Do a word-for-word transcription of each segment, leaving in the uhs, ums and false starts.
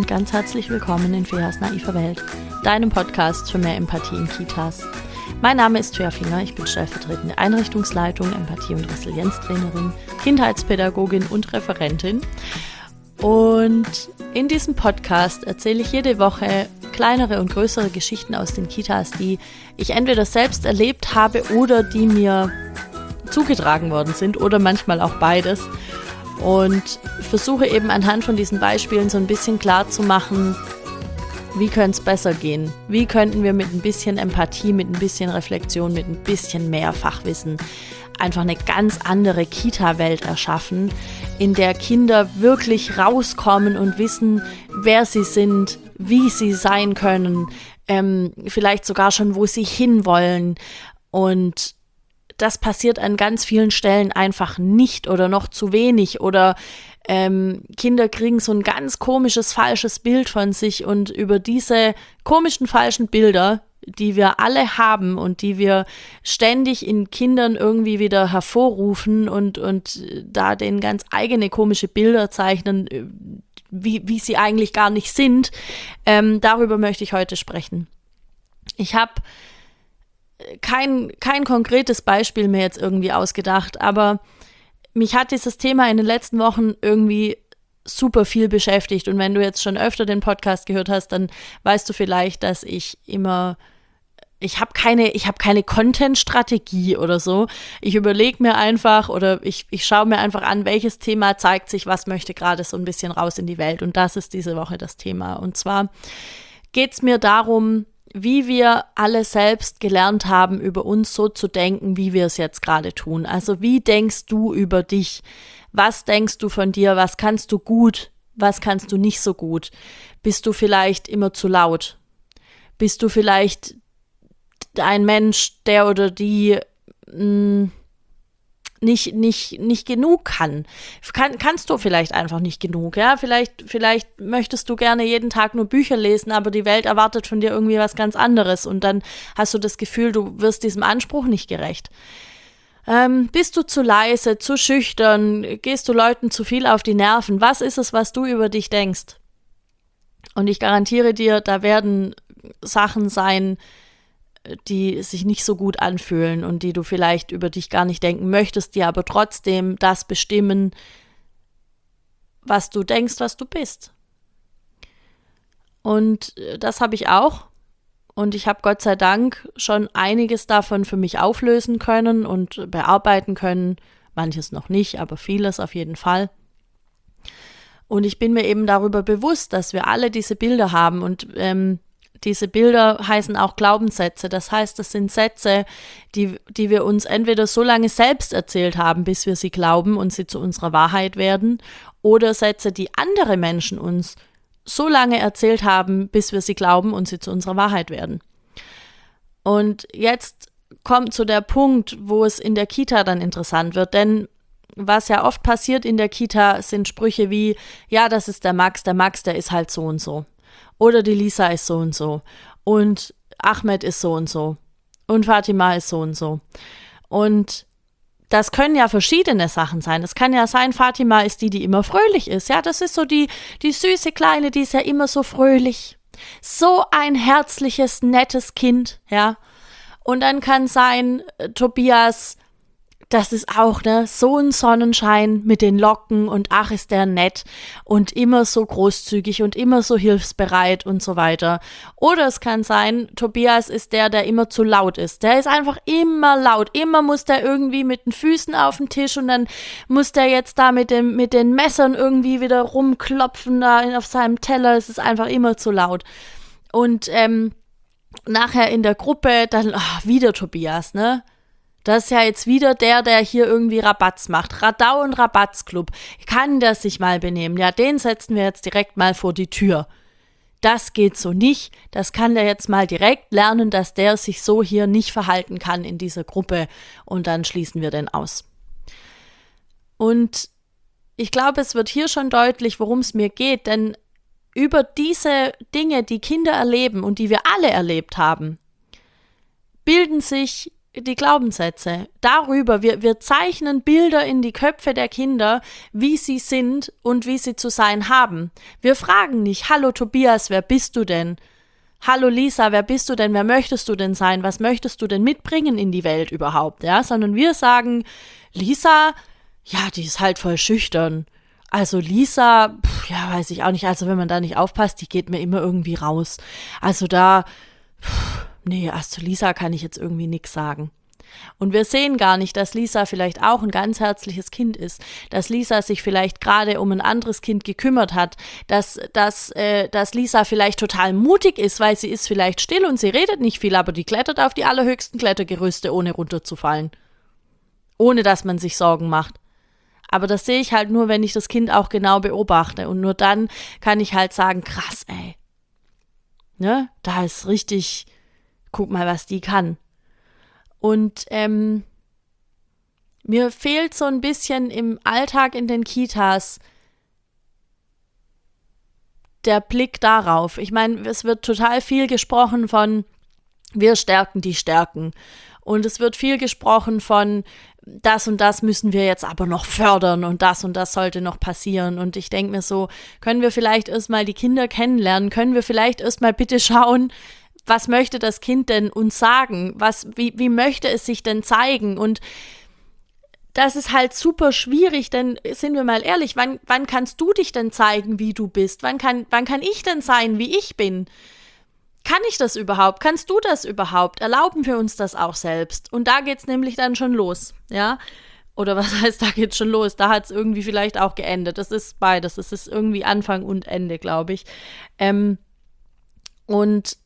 und ganz herzlich willkommen in Feas naiver Welt, deinem Podcast für mehr Empathie in Kitas. Mein Name ist Fea Finger, ich bin stellvertretende Einrichtungsleitung, Empathie- und Resilienztrainerin, Kindheitspädagogin und Referentin. Und in diesem Podcast erzähle ich jede Woche kleinere und größere Geschichten aus den Kitas, die ich entweder selbst erlebt habe oder die mir zugetragen worden sind oder manchmal auch beides. Und versuche eben anhand von diesen Beispielen so ein bisschen klar zu machen, wie könnte es besser gehen? Wie könnten wir mit ein bisschen Empathie, mit ein bisschen Reflexion, mit ein bisschen mehr Fachwissen einfach eine ganz andere Kita-Welt erschaffen, in der Kinder wirklich rauskommen und wissen, wer sie sind, wie sie sein können, ähm, vielleicht sogar schon, wo sie hinwollen. Und das passiert an ganz vielen Stellen einfach nicht oder noch zu wenig oder ähm, Kinder kriegen so ein ganz komisches, falsches Bild von sich und über diese komischen, falschen Bilder, die wir alle haben und die wir ständig in Kindern irgendwie wieder hervorrufen und, und da denen ganz eigene komische Bilder zeichnen, wie, wie sie eigentlich gar nicht sind, ähm, darüber möchte ich heute sprechen. Ich habe Kein, kein konkretes Beispiel mir jetzt irgendwie ausgedacht, aber mich hat dieses Thema in den letzten Wochen irgendwie super viel beschäftigt. Und wenn du jetzt schon öfter den Podcast gehört hast, dann weißt du vielleicht, dass ich immer, ich habe keine, ich habe keine Content-Strategie oder so. Ich überlege mir einfach oder ich, ich schaue mir einfach an, welches Thema zeigt sich, was möchte gerade so ein bisschen raus in die Welt. Und das ist diese Woche das Thema. Und zwar geht es mir darum, wie wir alle selbst gelernt haben, über uns so zu denken, wie wir es jetzt gerade tun. Also wie denkst du über dich? Was denkst du von dir? Was kannst du gut? Was kannst du nicht so gut? Bist du vielleicht immer zu laut? Bist du vielleicht ein Mensch, der oder die mh, nicht, nicht, nicht genug kann. kann? Kannst du vielleicht einfach nicht genug, ja? Vielleicht, vielleicht möchtest du gerne jeden Tag nur Bücher lesen, aber die Welt erwartet von dir irgendwie was ganz anderes und dann hast du das Gefühl, du wirst diesem Anspruch nicht gerecht. Ähm, bist du zu leise, zu schüchtern, gehst du Leuten zu viel auf die Nerven? Was ist es, was du über dich denkst? Und ich garantiere dir, da werden Sachen sein, die sich nicht so gut anfühlen und die du vielleicht über dich gar nicht denken möchtest, die aber trotzdem das bestimmen, was du denkst, was du bist. Und das habe ich auch. Und ich habe Gott sei Dank schon einiges davon für mich auflösen können und bearbeiten können. Manches noch nicht, aber vieles auf jeden Fall. Und ich bin mir eben darüber bewusst, dass wir alle diese Bilder haben und ähm, diese Bilder heißen auch Glaubenssätze. Das heißt, das sind Sätze, die, die wir uns entweder so lange selbst erzählt haben, bis wir sie glauben und sie zu unserer Wahrheit werden, oder Sätze, die andere Menschen uns so lange erzählt haben, bis wir sie glauben und sie zu unserer Wahrheit werden. Und jetzt kommt zu der Punkt, wo es in der Kita dann interessant wird, denn was ja oft passiert in der Kita, sind Sprüche wie, ja, das ist der Max, der Max, der ist halt so und so. Oder die Lisa ist so und so. Und Ahmed ist so und so. Und Fatima ist so und so. Und das können ja verschiedene Sachen sein. Es kann ja sein, Fatima ist die, die immer fröhlich ist. Ja, das ist so die, die süße Kleine, die ist ja immer so fröhlich. So ein herzliches, nettes Kind, ja. Und dann kann sein, äh, Tobias, das ist auch, ne, so ein Sonnenschein mit den Locken und ach, ist der nett und immer so großzügig und immer so hilfsbereit und so weiter. Oder es kann sein, Tobias ist der, der immer zu laut ist. Der ist einfach immer laut. Immer muss der irgendwie mit den Füßen auf den Tisch und dann muss der jetzt da mit dem, mit den Messern irgendwie wieder rumklopfen da auf seinem Teller. Es ist einfach immer zu laut. Und ähm, nachher in der Gruppe dann ach, wieder Tobias, ne? Das ist ja jetzt wieder der, der hier irgendwie Rabatz macht. Radau und Rabatzclub. Kann der sich mal benehmen? Ja, den setzen wir jetzt direkt mal vor die Tür. Das geht so nicht. Das kann der jetzt mal direkt lernen, dass der sich so hier nicht verhalten kann in dieser Gruppe. Und dann schließen wir den aus. Und ich glaube, es wird hier schon deutlich, worum es mir geht. Denn über diese Dinge, die Kinder erleben und die wir alle erlebt haben, bilden sich die Glaubenssätze. Darüber, wir, wir zeichnen Bilder in die Köpfe der Kinder, wie sie sind und wie sie zu sein haben. Wir fragen nicht, hallo Tobias, wer bist du denn? Hallo Lisa, wer bist du denn? Wer möchtest du denn sein? Was möchtest du denn mitbringen in die Welt überhaupt? Ja, sondern wir sagen, Lisa, ja, die ist halt voll schüchtern. Also Lisa, pf, ja, weiß ich auch nicht. Also wenn man da nicht aufpasst, die geht mir immer irgendwie raus. Also da, pf, nee, also zu Lisa kann ich jetzt irgendwie nichts sagen. Und wir sehen gar nicht, dass Lisa vielleicht auch ein ganz herzliches Kind ist, dass Lisa sich vielleicht gerade um ein anderes Kind gekümmert hat, dass, dass, äh, dass Lisa vielleicht total mutig ist, weil sie ist vielleicht still und sie redet nicht viel, aber die klettert auf die allerhöchsten Klettergerüste, ohne runterzufallen. Ohne dass man sich Sorgen macht. Aber das sehe ich halt nur, wenn ich das Kind auch genau beobachte. Und nur dann kann ich halt sagen, krass, ey. Ne? Da ist richtig, guck mal, was die kann. Und ähm, mir fehlt so ein bisschen im Alltag in den Kitas der Blick darauf. Ich meine, es wird total viel gesprochen von, wir stärken die Stärken. Und es wird viel gesprochen von, das und das müssen wir jetzt aber noch fördern und das und das sollte noch passieren. Und ich denke mir so, können wir vielleicht erstmal die Kinder kennenlernen? Können wir vielleicht erstmal bitte schauen, was möchte das Kind denn uns sagen? Was, wie, wie möchte es sich denn zeigen? Und das ist halt super schwierig, denn sind wir mal ehrlich, wann, wann kannst du dich denn zeigen, wie du bist? Wann kann, wann kann ich denn sein, wie ich bin? Kann ich das überhaupt? Kannst du das überhaupt? Erlauben wir uns das auch selbst? Und da geht's nämlich dann schon los, ja? Oder was heißt, da geht's schon los? Da hat's irgendwie vielleicht auch geendet. Das ist beides. Das ist irgendwie Anfang und Ende, glaube ich. Ähm, und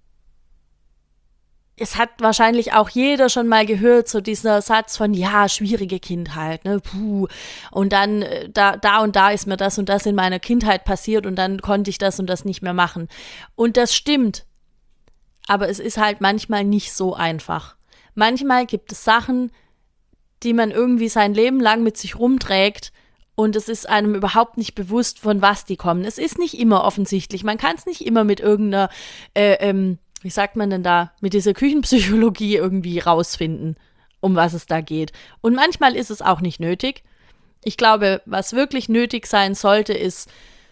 es hat wahrscheinlich auch jeder schon mal gehört, so dieser Satz von, ja, schwierige Kindheit, ne, puh. Und dann, äh, da, da und da ist mir das und das in meiner Kindheit passiert und dann konnte ich das und das nicht mehr machen. Und das stimmt. Aber es ist halt manchmal nicht so einfach. Manchmal gibt es Sachen, die man irgendwie sein Leben lang mit sich rumträgt und es ist einem überhaupt nicht bewusst, von was die kommen. Es ist nicht immer offensichtlich. Man kann es nicht immer mit irgendeiner, äh, ähm, wie sagt man denn da, mit dieser Küchenpsychologie irgendwie rausfinden, um was es da geht. Und manchmal ist es auch nicht nötig. Ich glaube, was wirklich nötig sein sollte, ist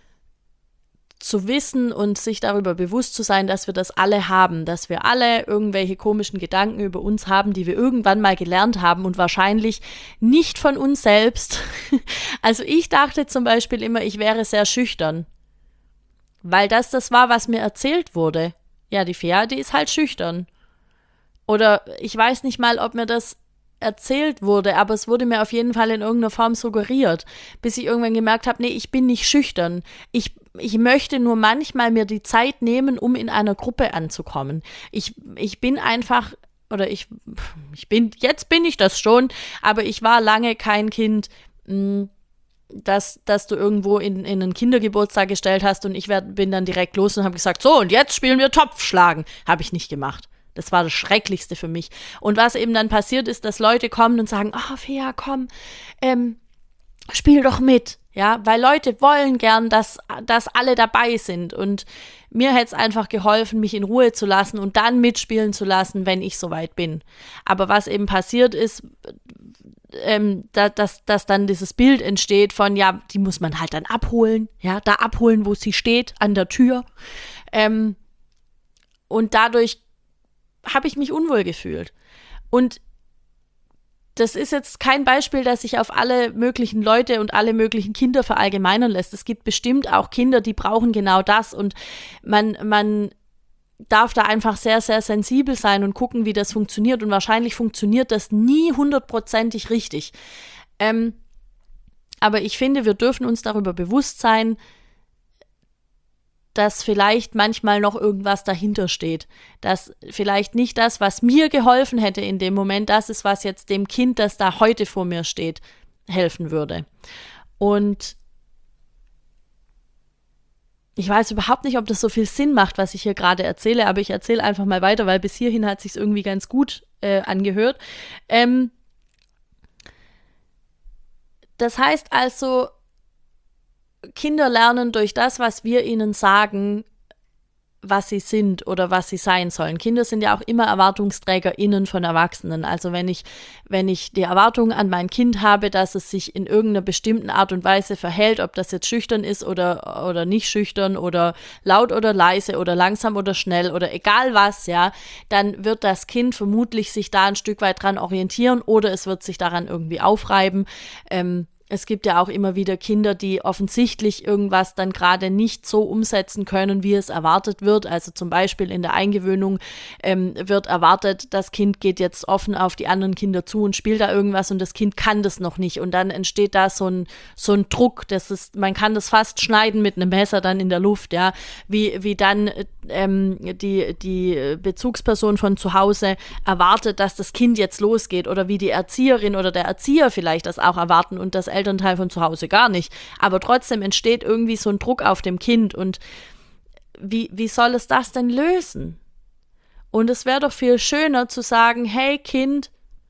zu wissen und sich darüber bewusst zu sein, dass wir das alle haben, dass wir alle irgendwelche komischen Gedanken über uns haben, die wir irgendwann mal gelernt haben und wahrscheinlich nicht von uns selbst. Also ich dachte zum Beispiel immer, ich wäre sehr schüchtern, weil das das war, was mir erzählt wurde. Ja, die Fea, die ist halt schüchtern. Oder ich weiß nicht mal, ob mir das erzählt wurde, aber es wurde mir auf jeden Fall in irgendeiner Form suggeriert, bis ich irgendwann gemerkt habe, nee, ich bin nicht schüchtern. Ich, ich möchte nur manchmal mir die Zeit nehmen, um in einer Gruppe anzukommen. Ich, ich bin einfach, oder ich, ich bin, jetzt bin ich das schon, aber ich war lange kein Kind, mh, dass, dass du irgendwo in, in einen Kindergeburtstag gestellt hast und ich werd, bin dann direkt los und habe gesagt, so und jetzt spielen wir Topfschlagen. Habe ich nicht gemacht. Das war das Schrecklichste für mich. Und was eben dann passiert ist, dass Leute kommen und sagen, ah, oh, Fea, komm, ähm, spiel doch mit. Ja, weil Leute wollen gern, dass, dass alle dabei sind. Und mir hätte es einfach geholfen, mich in Ruhe zu lassen und dann mitspielen zu lassen, wenn ich soweit bin. Aber was eben passiert ist, ähm, da, dass, dass dann dieses Bild entsteht von, ja, die muss man halt dann abholen. Ja, da abholen, wo sie steht, an der Tür. Ähm, und dadurch habe ich mich unwohl gefühlt. Und das ist jetzt kein Beispiel, das sich auf alle möglichen Leute und alle möglichen Kinder verallgemeinern lässt. Es gibt bestimmt auch Kinder, die brauchen genau das und man, man darf da einfach sehr, sehr sensibel sein und gucken, wie das funktioniert und wahrscheinlich funktioniert das nie hundertprozentig richtig. Ähm, aber ich finde, wir dürfen uns darüber bewusst sein, dass vielleicht manchmal noch irgendwas dahinter steht. Dass vielleicht nicht das, was mir geholfen hätte in dem Moment, das ist, was jetzt dem Kind, das da heute vor mir steht, helfen würde. Und ich weiß überhaupt nicht, ob das so viel Sinn macht, was ich hier gerade erzähle, aber ich erzähle einfach mal weiter, weil bis hierhin hat es sich irgendwie ganz gut äh, angehört. Ähm, das heißt also, Kinder lernen durch das, was wir ihnen sagen, was sie sind oder was sie sein sollen. Kinder sind ja auch immer ErwartungsträgerInnen von Erwachsenen. Also wenn ich, wenn ich die Erwartung an mein Kind habe, dass es sich in irgendeiner bestimmten Art und Weise verhält, ob das jetzt schüchtern ist oder, oder nicht schüchtern oder laut oder leise oder langsam oder schnell oder egal was, ja, dann wird das Kind vermutlich sich da ein Stück weit dran orientieren oder es wird sich daran irgendwie aufreiben. Ähm, Es gibt ja auch immer wieder Kinder, die offensichtlich irgendwas dann gerade nicht so umsetzen können, wie es erwartet wird. Also zum Beispiel in der Eingewöhnung ähm, wird erwartet, das Kind geht jetzt offen auf die anderen Kinder zu und spielt da irgendwas und das Kind kann das noch nicht. Und dann entsteht da so ein, so ein Druck, das ist, man kann das fast schneiden mit einem Messer dann in der Luft, ja, wie, wie dann ähm, die, die Bezugsperson von zu Hause erwartet, dass das Kind jetzt losgeht oder wie die Erzieherin oder der Erzieher vielleicht das auch erwarten und das Elternteil von zu Hause gar nicht. Aber trotzdem entsteht irgendwie so ein Druck auf dem Kind und wie, wie soll es das denn lösen? Und es wäre doch viel schöner zu sagen, hey Kind,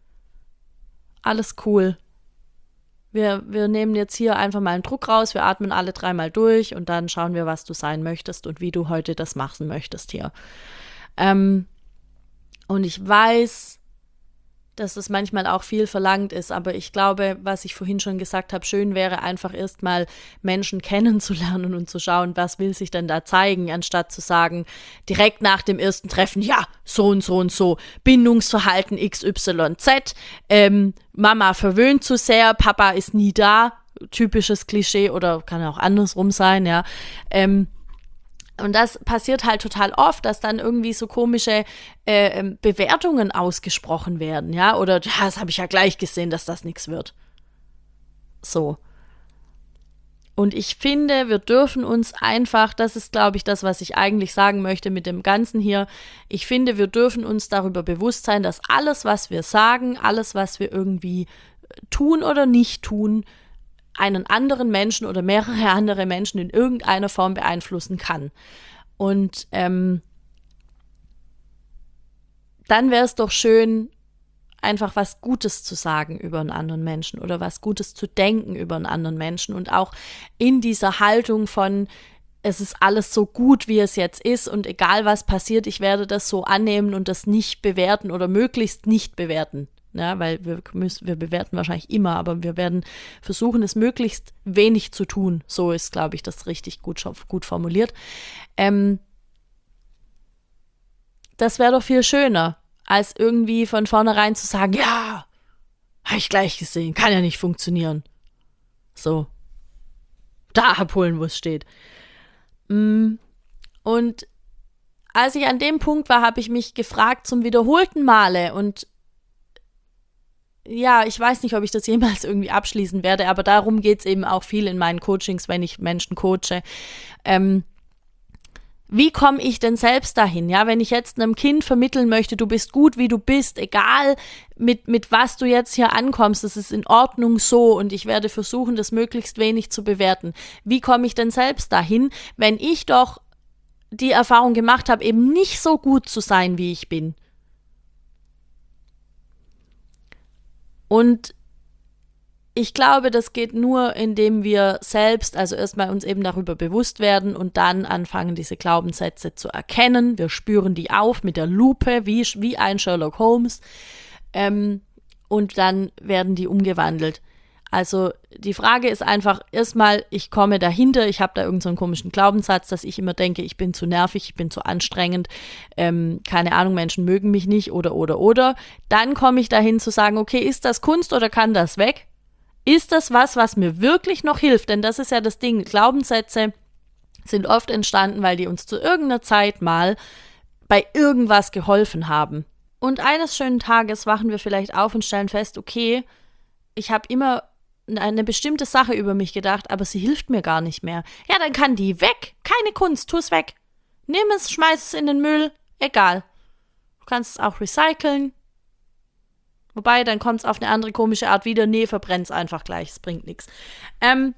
alles cool. Wir, wir nehmen jetzt hier einfach mal einen Druck raus, wir atmen alle dreimal durch und dann schauen wir, was du sein möchtest und wie du heute das machen möchtest hier. Ähm, und ich weiß, dass es manchmal auch viel verlangt ist, aber ich glaube, was ich vorhin schon gesagt habe, schön wäre einfach erstmal Menschen kennenzulernen und zu schauen, was will sich denn da zeigen, anstatt zu sagen, direkt nach dem ersten Treffen, ja, so und so und so, Bindungsverhalten X Y Z, ähm, Mama verwöhnt zu sehr, Papa ist nie da, typisches Klischee oder kann auch andersrum sein, ja, ähm, und das passiert halt total oft, dass dann irgendwie so komische äh, Bewertungen ausgesprochen werden, ja, oder ja, das habe ich ja gleich gesehen, dass das nichts wird. So. Und ich finde, wir dürfen uns einfach, das ist, glaube ich, das, was ich eigentlich sagen möchte mit dem Ganzen hier, ich finde, wir dürfen uns darüber bewusst sein, dass alles, was wir sagen, alles, was wir irgendwie tun oder nicht tun, einen anderen Menschen oder mehrere andere Menschen in irgendeiner Form beeinflussen kann. Und ähm, dann wäre es doch schön, einfach was Gutes zu sagen über einen anderen Menschen oder was Gutes zu denken über einen anderen Menschen und auch in dieser Haltung von, es ist alles so gut, wie es jetzt ist und egal was passiert, ich werde das so annehmen und das nicht bewerten oder möglichst nicht bewerten. Ja, weil wir, müssen, wir bewerten wahrscheinlich immer, aber wir werden versuchen, es möglichst wenig zu tun. So ist, glaube ich, das richtig gut, gut formuliert. Ähm, das wäre doch viel schöner, als irgendwie von vornherein zu sagen, ja, habe ich gleich gesehen, kann ja nicht funktionieren. So, da abholen, wo es steht. Und als ich an dem Punkt war, habe ich mich gefragt zum wiederholten Male und ja, ich weiß nicht, ob ich das jemals irgendwie abschließen werde, aber darum geht es eben auch viel in meinen Coachings, wenn ich Menschen coache. Ähm, wie komme ich denn selbst dahin? Ja, wenn ich jetzt einem Kind vermitteln möchte, du bist gut, wie du bist, egal mit, mit was du jetzt hier ankommst, das ist in Ordnung so und ich werde versuchen, das möglichst wenig zu bewerten. Wie komme ich denn selbst dahin, wenn ich doch die Erfahrung gemacht habe, eben nicht so gut zu sein, wie ich bin? Und ich glaube, das geht nur, indem wir selbst, also erstmal uns eben darüber bewusst werden und dann anfangen, diese Glaubenssätze zu erkennen. Wir spüren die auf mit der Lupe, wie, wie ein Sherlock Holmes. Ähm, und dann werden die umgewandelt. Also die Frage ist einfach erstmal, ich komme dahinter, ich habe da irgendeinen so einen komischen Glaubenssatz, dass ich immer denke, ich bin zu nervig, ich bin zu anstrengend, ähm, keine Ahnung, Menschen mögen mich nicht oder, oder, oder. Dann komme ich dahin zu sagen, okay, ist das Kunst oder kann das weg? Ist das was, was mir wirklich noch hilft? Denn das ist ja das Ding, Glaubenssätze sind oft entstanden, weil die uns zu irgendeiner Zeit mal bei irgendwas geholfen haben. Und eines schönen Tages wachen wir vielleicht auf und stellen fest, okay, ich habe immer eine bestimmte Sache über mich gedacht, aber sie hilft mir gar nicht mehr. Ja, dann kann die weg. Keine Kunst, tu es weg. Nimm es, schmeiß es in den Müll, egal. Du kannst es auch recyceln. Wobei, dann kommt es auf eine andere komische Art wieder. Nee, verbrennt es einfach gleich, es bringt nichts. Ähm,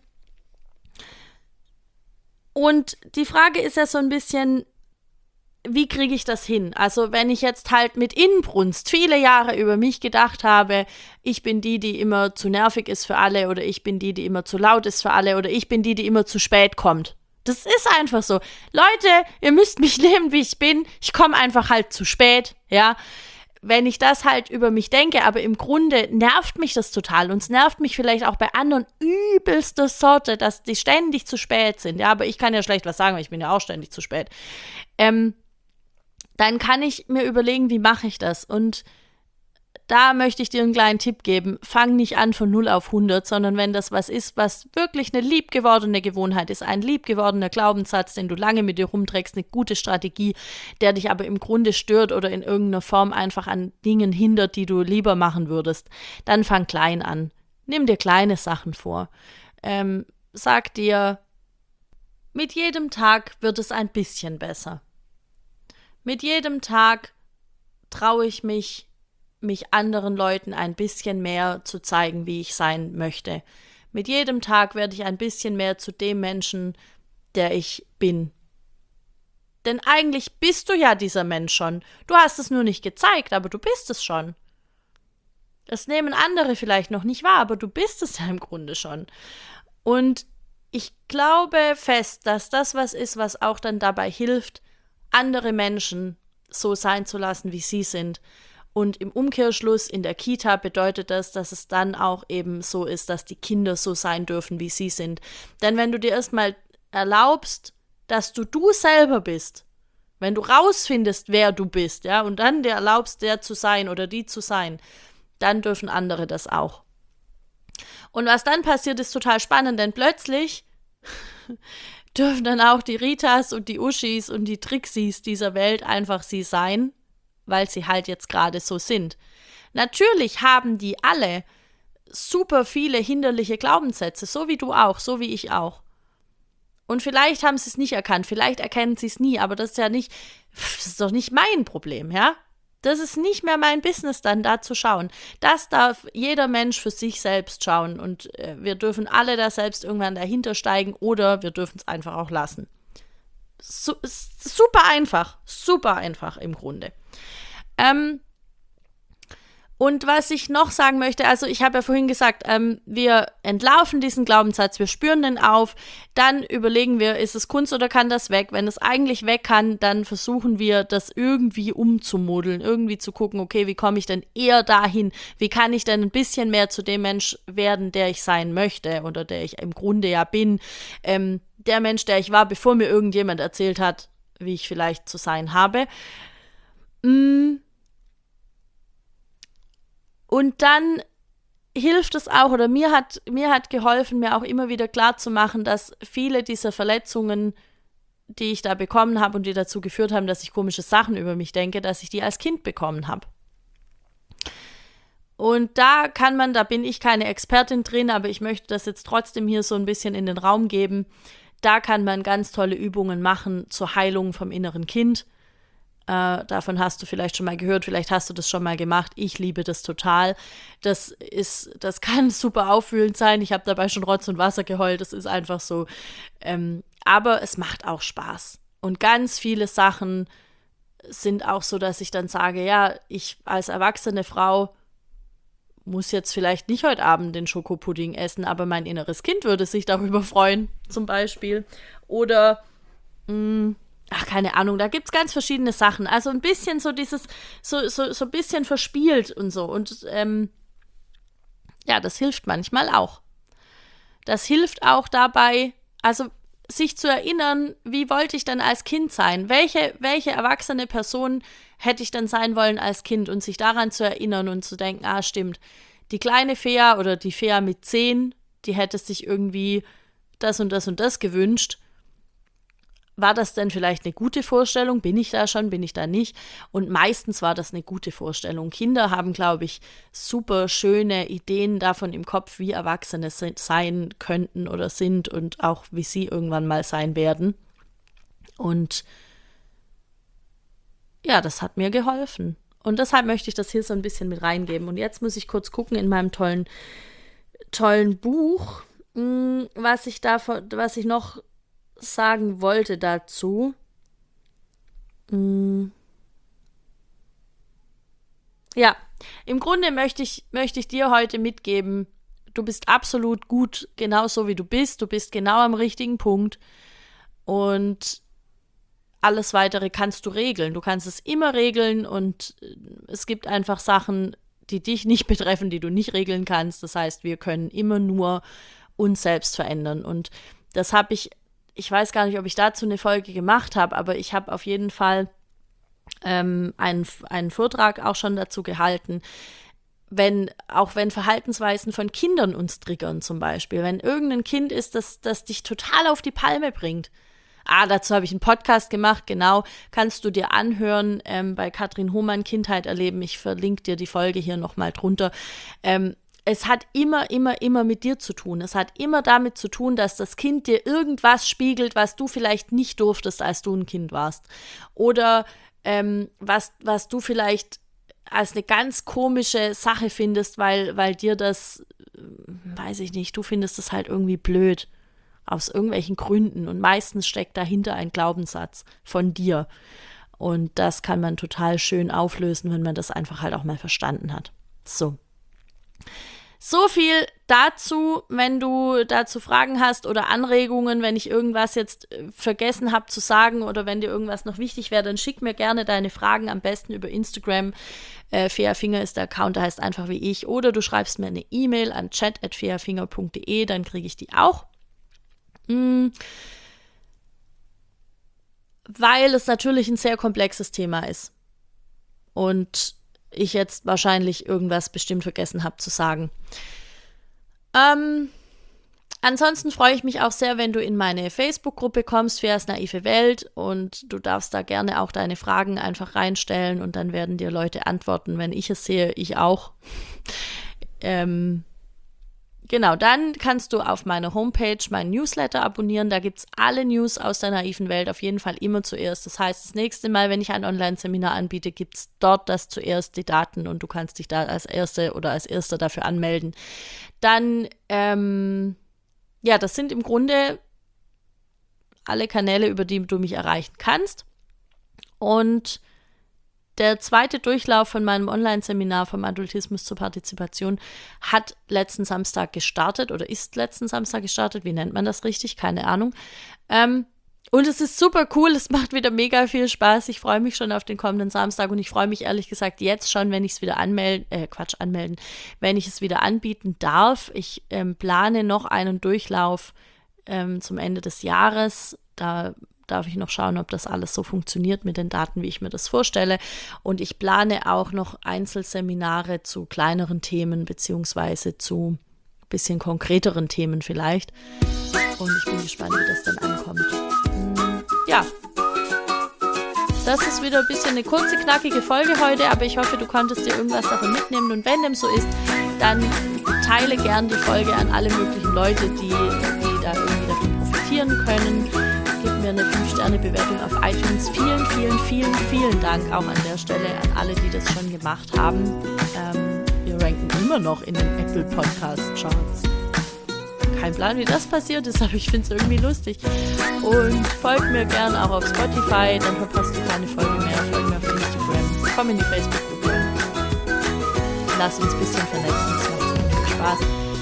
und die Frage ist ja so ein bisschen, wie kriege ich das hin? Also wenn ich jetzt halt mit Inbrunst viele Jahre über mich gedacht habe, ich bin die, die immer zu nervig ist für alle oder ich bin die, die immer zu laut ist für alle oder ich bin die, die immer zu spät kommt. Das ist einfach so. Leute, ihr müsst mich nehmen, wie ich bin. Ich komme einfach halt zu spät, ja. Wenn ich das halt über mich denke, aber im Grunde nervt mich das total und es nervt mich vielleicht auch bei anderen übelster Sorte, dass die ständig zu spät sind, ja, aber ich kann ja schlecht was sagen, weil ich bin ja auch ständig zu spät. Ähm, dann kann ich mir überlegen, wie mache ich das? Und da möchte ich dir einen kleinen Tipp geben. Fang nicht an von null auf hundert, sondern wenn das was ist, was wirklich eine liebgewordene Gewohnheit ist, ein liebgewordener Glaubenssatz, den du lange mit dir rumträgst, eine gute Strategie, der dich aber im Grunde stört oder in irgendeiner Form einfach an Dingen hindert, die du lieber machen würdest, dann fang klein an. Nimm dir kleine Sachen vor. Ähm, sag dir, mit jedem Tag wird es ein bisschen besser. Mit jedem Tag traue ich mich, mich anderen Leuten ein bisschen mehr zu zeigen, wie ich sein möchte. Mit jedem Tag werde ich ein bisschen mehr zu dem Menschen, der ich bin. Denn eigentlich bist du ja dieser Mensch schon. Du hast es nur nicht gezeigt, aber du bist es schon. Das nehmen andere vielleicht noch nicht wahr, aber du bist es ja im Grunde schon. Und ich glaube fest, dass das was ist, was auch dann dabei hilft, andere Menschen so sein zu lassen, wie sie sind. Und im Umkehrschluss in der Kita bedeutet das, dass es dann auch eben so ist, dass die Kinder so sein dürfen, wie sie sind. Denn wenn du dir erstmal erlaubst, dass du du selber bist, wenn du rausfindest, wer du bist, ja, und dann dir erlaubst, der zu sein oder die zu sein, dann dürfen andere das auch. Und was dann passiert, ist total spannend, denn plötzlich dürfen dann auch die Ritas und die Uschis und die Trixis dieser Welt einfach sie sein, weil sie halt jetzt gerade so sind. Natürlich haben die alle super viele hinderliche Glaubenssätze, so wie du auch, so wie ich auch. Und vielleicht haben sie es nicht erkannt, vielleicht erkennen sie es nie, aber das ist ja nicht, das ist doch nicht mein Problem, ja? Das ist nicht mehr mein Business, dann da zu schauen. Das darf jeder Mensch für sich selbst schauen und äh, wir dürfen alle da selbst irgendwann dahinter steigen oder wir dürfen es einfach auch lassen. Su- super einfach, super einfach im Grunde. Ähm, und was ich noch sagen möchte, also ich habe ja vorhin gesagt, ähm, wir entlarven diesen Glaubenssatz, wir spüren den auf, dann überlegen wir, ist es Kunst oder kann das weg? Wenn es eigentlich weg kann, dann versuchen wir, das irgendwie umzumodeln, irgendwie zu gucken, okay, wie komme ich denn eher dahin? Wie kann ich denn ein bisschen mehr zu dem Mensch werden, der ich sein möchte oder der ich im Grunde ja bin? Ähm, der Mensch, der ich war, bevor mir irgendjemand erzählt hat, wie ich vielleicht zu sein habe. Mm. Und dann hilft es auch, oder mir hat, mir hat geholfen, mir auch immer wieder klarzumachen, dass viele dieser Verletzungen, die ich da bekommen habe und die dazu geführt haben, dass ich komische Sachen über mich denke, dass ich die als Kind bekommen habe. Und da kann man, da bin ich keine Expertin drin, aber ich möchte das jetzt trotzdem hier so ein bisschen in den Raum geben. Da kann man ganz tolle Übungen machen zur Heilung vom inneren Kind. Äh, davon hast du vielleicht schon mal gehört, vielleicht hast du das schon mal gemacht. Ich liebe das total. Das ist, das kann super aufwühlend sein. Ich habe dabei schon Rotz und Wasser geheult. Das ist einfach so. Ähm, aber es macht auch Spaß. Und ganz viele Sachen sind auch so, dass ich dann sage, ja, ich als erwachsene Frau muss jetzt vielleicht nicht heute Abend den Schokopudding essen, aber mein inneres Kind würde sich darüber freuen, zum Beispiel. Oder mh, ach, keine Ahnung, da gibt es ganz verschiedene Sachen. Also ein bisschen so dieses, so, so, so ein bisschen verspielt und so. Und ähm, ja, das hilft manchmal auch. Das hilft auch dabei, also sich zu erinnern, wie wollte ich denn als Kind sein? Welche, welche erwachsene Person hätte ich denn sein wollen als Kind? Und sich daran zu erinnern und zu denken, ah, stimmt, die kleine Fea oder die Fea mit zehn, die hätte sich irgendwie das und das und das gewünscht. War das denn vielleicht eine gute Vorstellung? Bin ich da schon? Bin ich da nicht? Und meistens war das eine gute Vorstellung. Kinder haben, glaube ich, super schöne Ideen davon im Kopf, wie Erwachsene sein könnten oder sind und auch wie sie irgendwann mal sein werden. Und ja, das hat mir geholfen. Und deshalb möchte ich das hier so ein bisschen mit reingeben. Und jetzt muss ich kurz gucken in meinem tollen, tollen Buch, was ich da, was ich noch sagen wollte dazu. Hm. Ja, im Grunde möchte ich, möchte ich dir heute mitgeben, du bist absolut gut, genauso wie du bist, du bist genau am richtigen Punkt Und alles Weitere kannst du regeln. Du kannst es immer regeln und es gibt einfach Sachen, die dich nicht betreffen, die du nicht regeln kannst. Das heißt, wir können immer nur uns selbst verändern. Und das habe ich, ich weiß gar nicht, ob ich dazu eine Folge gemacht habe, aber ich habe auf jeden Fall ähm, einen, einen Vortrag auch schon dazu gehalten, wenn, auch wenn Verhaltensweisen von Kindern uns triggern zum Beispiel. Wenn irgendein Kind ist, das, das dich total auf die Palme bringt. Ah, dazu habe ich einen Podcast gemacht, genau, kannst du dir anhören, ähm, bei Katrin Hohmann, Kindheit erleben. Ich verlinke dir die Folge hier nochmal drunter. Ähm, es hat immer, immer, immer mit dir zu tun. Es hat immer damit zu tun, dass das Kind dir irgendwas spiegelt, was du vielleicht nicht durftest, als du ein Kind warst. Oder ähm, was, was du vielleicht als eine ganz komische Sache findest, weil, weil dir das, weiß ich nicht, du findest das halt irgendwie blöd. Aus irgendwelchen Gründen. Und meistens steckt dahinter ein Glaubenssatz von dir. Und das kann man total schön auflösen, wenn man das einfach halt auch mal verstanden hat. So. So viel dazu, wenn du dazu Fragen hast oder Anregungen, wenn ich irgendwas jetzt vergessen habe zu sagen oder wenn dir irgendwas noch wichtig wäre, dann schick mir gerne deine Fragen, am besten über Instagram. Äh, Feafinger ist der Account, der heißt einfach wie ich. Oder du schreibst mir eine E-Mail an chat at feafinger punkt de, dann kriege ich die auch. Hm. Weil es natürlich ein sehr komplexes Thema ist. Und ich jetzt wahrscheinlich irgendwas bestimmt vergessen habe zu sagen. Ähm, ansonsten freue ich mich auch sehr, wenn du in meine Facebook-Gruppe kommst, Feas naive Welt, und du darfst da gerne auch deine Fragen einfach reinstellen und dann werden dir Leute antworten, wenn ich es sehe, ich auch. ähm, Genau, dann kannst du auf meiner Homepage meinen Newsletter abonnieren. Da gibt es alle News aus der naiven Welt auf jeden Fall immer zuerst. Das heißt, das nächste Mal, wenn ich ein Online-Seminar anbiete, gibt es dort das zuerst, die Daten, und du kannst dich da als Erste oder als Erster dafür anmelden. Dann, ähm, ja, das sind im Grunde alle Kanäle, über die du mich erreichen kannst. Und der zweite Durchlauf von meinem Online-Seminar vom Adultismus zur Partizipation hat letzten Samstag gestartet oder ist letzten Samstag gestartet. Wie nennt man das richtig? Keine Ahnung. Ähm, und es ist super cool. Es macht wieder mega viel Spaß. Ich freue mich schon auf den kommenden Samstag und ich freue mich ehrlich gesagt jetzt schon, wenn ich es wieder anmelden, äh, Quatsch, anmelden, wenn ich es wieder anbieten darf. Ich ähm, plane noch einen Durchlauf ähm, zum Ende des Jahres. Da darf ich noch schauen, ob das alles so funktioniert mit den Daten, wie ich mir das vorstelle. Und ich plane auch noch Einzelseminare zu kleineren Themen beziehungsweise zu ein bisschen konkreteren Themen vielleicht. Und ich bin gespannt, wie das dann ankommt. Ja, das ist wieder ein bisschen eine kurze, knackige Folge heute, aber ich hoffe, du konntest dir irgendwas davon mitnehmen. Und wenn dem so ist, dann teile gern die Folge an alle möglichen Leute, die, die da irgendwie davon profitieren können. Gib mir eine fünf Sterne Bewertung auf iTunes. Vielen, vielen, vielen, vielen Dank auch an der Stelle an alle, die das schon gemacht haben. Ähm, wir ranken immer noch in den Apple Podcast Charts. Kein Plan, wie das passiert ist, aber ich finde es irgendwie lustig. Und folg mir gern auch auf Spotify, dann verpasst du keine Folge mehr. Folg mir auf Instagram, komm in die Facebook-Gruppe. Lass uns ein bisschen vernetzen, es macht so viel Spaß.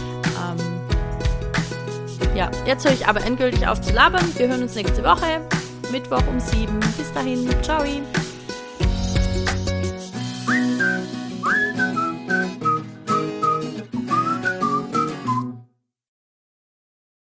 Ja, jetzt höre ich aber endgültig auf zu labern. Wir hören uns nächste Woche, Mittwoch um sieben. Bis dahin, ciao.